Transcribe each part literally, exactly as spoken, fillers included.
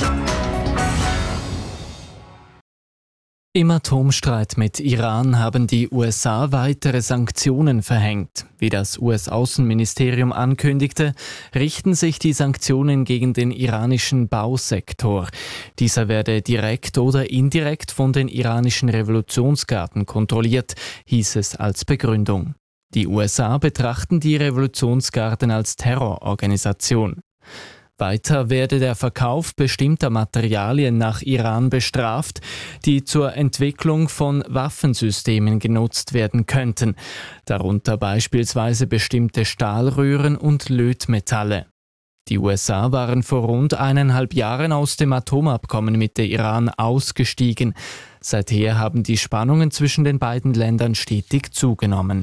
Im Atomstreit mit Iran haben die U S A weitere Sanktionen verhängt. Wie das U S-Außenministerium ankündigte, richten sich die Sanktionen gegen den iranischen Bausektor. Dieser werde direkt oder indirekt von den iranischen Revolutionsgarden kontrolliert, hieß es als Begründung. Die U S A betrachten die Revolutionsgarden als Terrororganisation. Weiter werde der Verkauf bestimmter Materialien nach Iran bestraft, die zur Entwicklung von Waffensystemen genutzt werden könnten, darunter beispielsweise bestimmte Stahlröhren und Lötmetalle. Die U S A waren vor rund eineinhalb Jahren aus dem Atomabkommen mit der Iran ausgestiegen. Seither haben die Spannungen zwischen den beiden Ländern stetig zugenommen.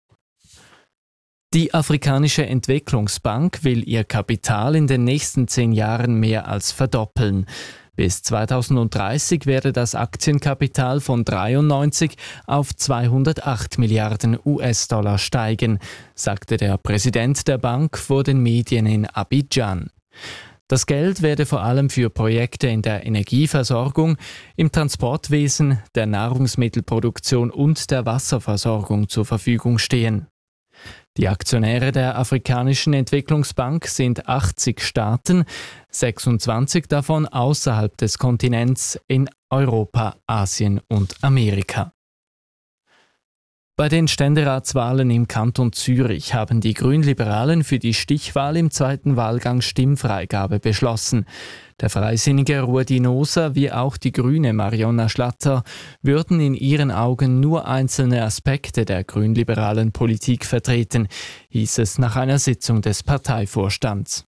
Die Afrikanische Entwicklungsbank will ihr Kapital in den nächsten zehn Jahren mehr als verdoppeln. Bis zweitausenddreißig werde das Aktienkapital von dreiundneunzig auf zweihundertacht Milliarden U S-Dollar steigen, sagte der Präsident der Bank vor den Medien in Abidjan. Das Geld werde vor allem für Projekte in der Energieversorgung, im Transportwesen, der Nahrungsmittelproduktion und der Wasserversorgung zur Verfügung stehen. Die Aktionäre der Afrikanischen Entwicklungsbank sind achtzig Staaten, sechsundzwanzig davon außerhalb des Kontinents in Europa, Asien und Amerika. Bei den Ständeratswahlen im Kanton Zürich haben die Grünliberalen für die Stichwahl im zweiten Wahlgang Stimmfreigabe beschlossen. Der freisinnige Ruedi Noser wie auch die grüne Marionna Schlatter würden in ihren Augen nur einzelne Aspekte der grünliberalen Politik vertreten, hieß es nach einer Sitzung des Parteivorstands.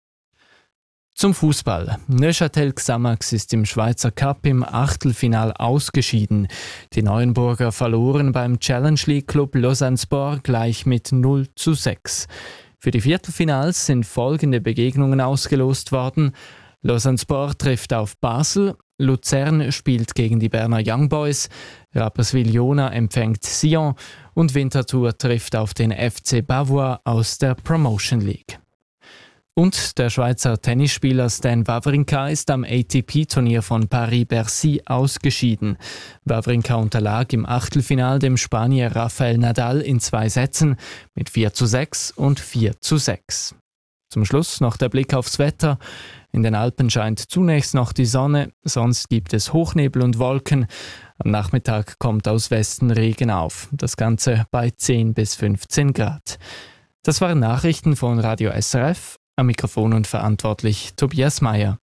Zum Fußball. Neuchâtel Xamax ist im Schweizer Cup im Achtelfinal ausgeschieden. Die Neuenburger verloren beim Challenge League Club Lausanne-Sport gleich mit null zu sechs. Für die Viertelfinals sind folgende Begegnungen ausgelost worden. Lausanne-Sport trifft auf Basel, Luzern spielt gegen die Berner Young Boys, Rapperswil-Jona empfängt Sion und Winterthur trifft auf den F C Bavois aus der Promotion League. Und der Schweizer Tennisspieler Stan Wawrinka ist am A T P-Turnier von Paris-Bercy ausgeschieden. Wawrinka unterlag im Achtelfinal dem Spanier Rafael Nadal in zwei Sätzen mit vier zu sechs und vier zu sechs. Zum Schluss noch der Blick aufs Wetter. In den Alpen scheint zunächst noch die Sonne, sonst gibt es Hochnebel und Wolken. Am Nachmittag kommt aus Westen Regen auf. Das Ganze bei zehn bis fünfzehn Grad. Das waren Nachrichten von Radio S R F. Am Mikrofon und verantwortlich Tobias Meyer.